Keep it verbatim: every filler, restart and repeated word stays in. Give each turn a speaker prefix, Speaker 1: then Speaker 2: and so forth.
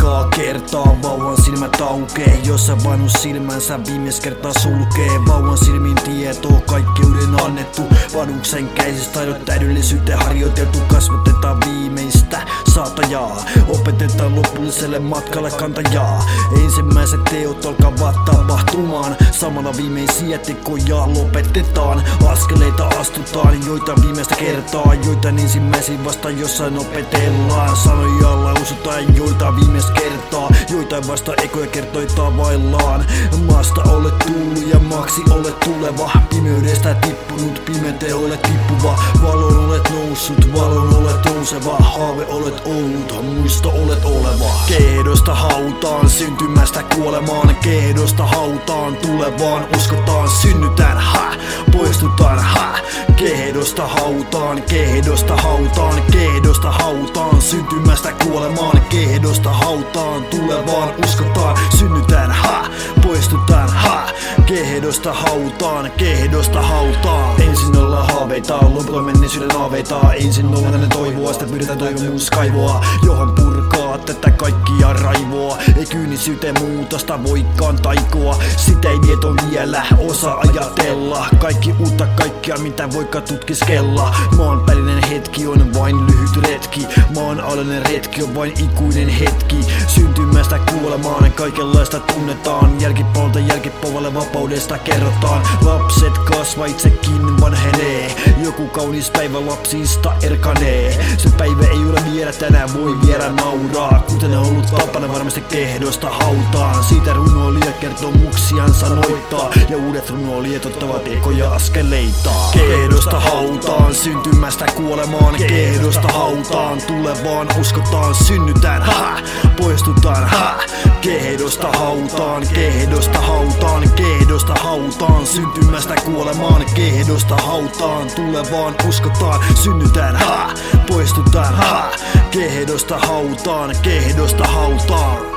Speaker 1: ekaa kertaa vauvan silmät aukee, jossa vanhus silmänsä viimeis kertaa sulkee. Vauvan silmin tietoo kaikkeuden annettu, vanhuksen käsissä taidot täydellisyyteen harjoiteltu. Kasvatetaan viimeistä saatajaa, opetetaan lopulliselle matkalle kantajaa. Ensimmäiset teot alkavat tapahtumaan, samalla viimeisiä tekoja lopetetaan. Askeleita astutaan, joita viimeistä kertaa, joita ensimmäisiä vasta jossain opetellaan. Sanoja lausutaan, joita viimeistä kertaa, joita vasta ekoja kertoja tavaillaan. Maasta olet tullut ja maaksi olet tuleva, pimeydestä tippunut, pimeyteen olet tippuva. Valon olet noussut, valon olet nouseva, haave olet ollut, muisto olet oleva. Kehdosta hautaan, syntymästä kuolemaan, kehdosta hautaan, tulevaan uskotaan, synnytään, ha, poistutaan, ha. Kehdosta hautaan, kehdosta hautaan, kehdosta hautaan, syntymästä kuolemaan, kehdosta hautaan, tulevaan uskotaan, synnytään, ha, poistutaan, ha. Kehdosta hautaan, kehdosta hautaan. Ensin ollaan haaveita, lopulta menneisyyden aaveita. Ensin ollaan ennen toivoa, sitten pyydetään toivomuus kaivoa, johon purkaa tätä kaikkia raivoa. Ei kyynisyyteen muutosta voikaan taikoa, sitä ei vieto vielä osaa ajatella. Kaikki uutta, kaikkea mitä voikaan tutkiskella. Maanpäällinen hetki on vain lyhyt retki, maanalainen retki on vain ikuinen hetki. Syntymästä kuolemaan kaikenlaista tunnetaan, jälkipolta jälkipolvalle vapaudesta kerrotaan. Lapset kasvaa, itsekin vanhenee, joku kaunis päivä lapsista erkanee. Se päivä ei ole vielä, tänään voi vielä nauraa, kuten on ollut tapana varmasti kehdosta hautaan. Siitä runoilija kertomuksiaan sanoittaa, ja uudet runoilijat ottavat ekoja askeleita. Kehdosta hautaan, syntymästä kuolemaan, kehdosta hautaan, tulevaan uskotaan, synnytään, ha, poistutaan, ha. Kehdosta hautaan, kehdosta hautaan, kehdosta hautaan, syntymästä kuolemaan, kehdosta hautaan, tulevaan uskotaan, synnytään, ha, poistutaan, ha. Kehdosta hautaan, kehdosta hautaan.